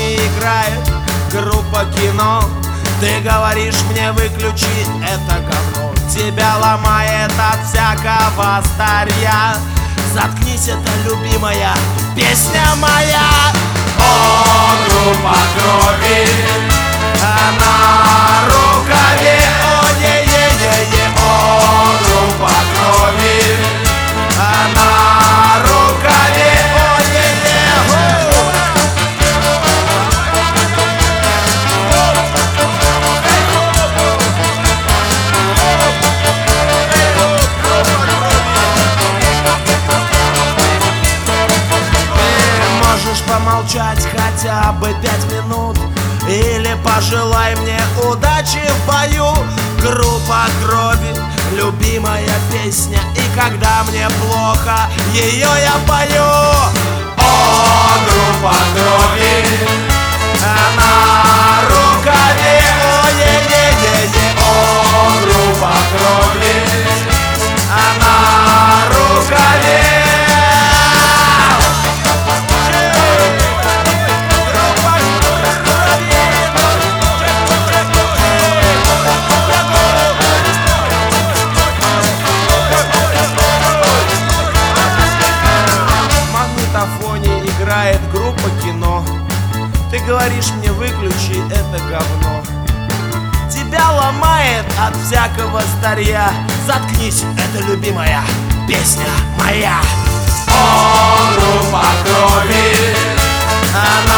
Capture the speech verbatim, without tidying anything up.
фоне играет группа кино. Ты говоришь мне выключи это говно, тебя ломает от всякого старья. Заткнись, это любимая песня моя. О, группа крови, на рукаве, о, не-не-не-не. О, группа крови, на рукаве, о, не-не. Помолчать хотя бы пять минут или пожелай мне удачи в бою. Группа крови, любимая песня, и когда мне плохо, ее я пою. О, группа крови, на рукаве, о, не-не-не-не. О, группа крови, на рукаве. Играет группа кино. Ты говоришь мне выключи это говно, тебя ломает от всякого старья. Заткнись, это любимая песня моя. О, группа крови, она